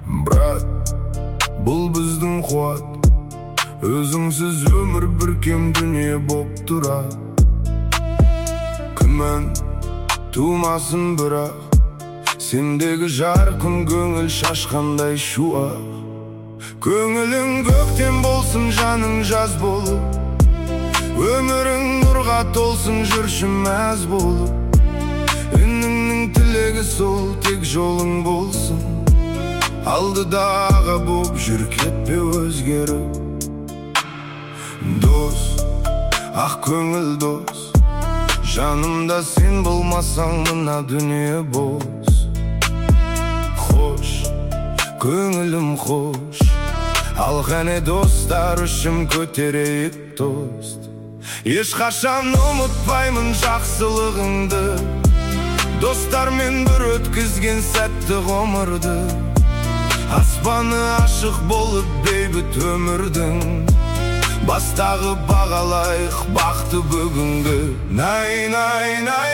Брат, бұл біздің қуат, өзіңсіз өмір бір кем дүние боп тұра. Күмән тумасын бірақ, сендегі жарқын көңіл шашқандай шуақ. Көңілің көктем болсын, жаның жаз болып, өмірің нұрға толсын, жүрші мәз болып. Үніңнің тілегі сол, тек жолың болсын. Алдыдағы боп жүр, кетпе өзгеріп. Дос, ақ көңіл дос, жанымда сен болмасаң мына дүние бос. Хош, көңілім хош, ал қане достар үшін көтерейік тост. Ешқашан ұмытпаймын жақсылығыңды, достармен бір өткізген сәтті ғұмырды. Аспаны ашық болып бейбіт өмірдің, бастағы бағалайық бақты бүгінгі. Най, най, най.